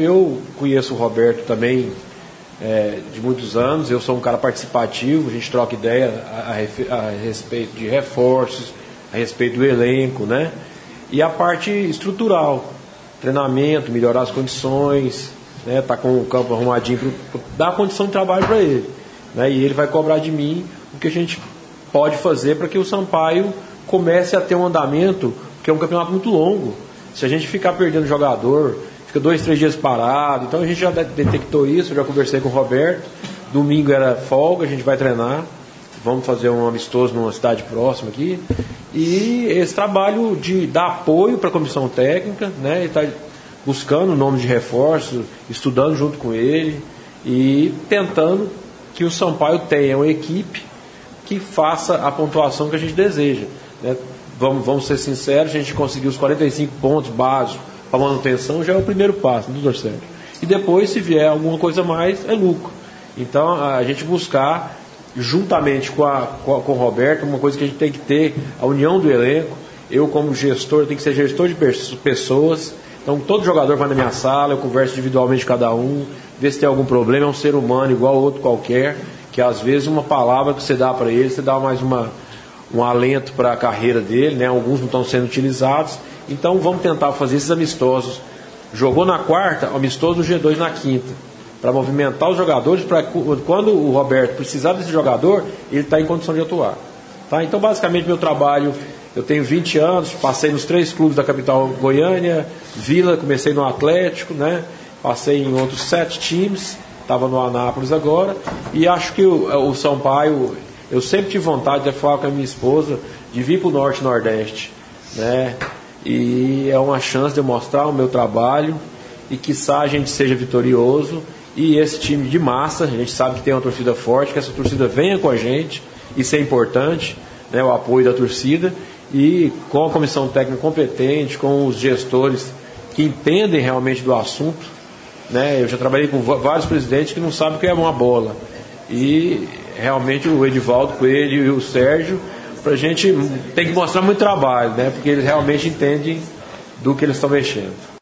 eu conheço o Roberto também de muitos anos, eu sou um cara participativo, a gente troca ideia a respeito de reforços, a respeito do elenco, né? E a parte estrutural, treinamento, melhorar as condições, né? Tá com o campo arrumadinho para dar condição de trabalho para ele, né? E ele vai cobrar de mim o que a gente pode fazer para que o Sampaio comece a ter um andamento, porque é um campeonato muito longo. Se a gente ficar perdendo jogador, fica 2, 3 dias parado. Então a gente já detectou isso, eu já conversei com o Roberto. Domingo era folga, a gente vai treinar. Vamos fazer um amistoso numa cidade próxima aqui. E esse trabalho de dar apoio para a comissão técnica, né? Ele está buscando o nome de reforço, estudando junto com ele e tentando que o Sampaio tenha uma equipe que faça a pontuação que a gente deseja, né? Vamos ser sinceros, a gente conseguiu os 45 pontos básicos para manutenção, já é o primeiro passo, doutor Sérgio. E depois, se vier alguma coisa a mais, é lucro. Então, a gente buscar, juntamente com o Roberto, uma coisa que a gente tem que ter, a união do elenco. Eu, como gestor, tenho que ser gestor de pessoas. Então, todo jogador vai na minha sala, eu converso individualmente com cada um, ver se tem algum problema. É um ser humano igual outro qualquer, que às vezes uma palavra que você dá para ele, você dá mais um alento para a carreira dele, né? Alguns não estão sendo utilizados. Então vamos tentar fazer esses amistosos. Jogou na quarta, amistoso no G2 na quinta, para movimentar os jogadores, para quando o Roberto precisar desse jogador, ele está em condição de atuar, tá? Então basicamente meu trabalho, eu tenho 20 anos, passei nos 3 clubes da capital Goiânia, Vila, comecei no Atlético, né? Passei em outros 7 times, estava no Anápolis agora, e acho que o Sampaio, eu sempre tive vontade de falar com a minha esposa, de vir para o Norte e Nordeste, né? E é uma chance de eu mostrar o meu trabalho e quiçá a gente seja vitorioso. E esse time de massa, a gente sabe que tem uma torcida forte, que essa torcida venha com a gente, isso é importante, né? O apoio da torcida, e com a comissão técnica competente, com os gestores que entendem realmente do assunto, né? Eu já trabalhei com vários presidentes que não sabem o que é uma bola, e realmente o Edivaldo Coelho e o Sérgio, pra gente tem que mostrar muito trabalho, né? Porque eles realmente entendem do que eles estão mexendo.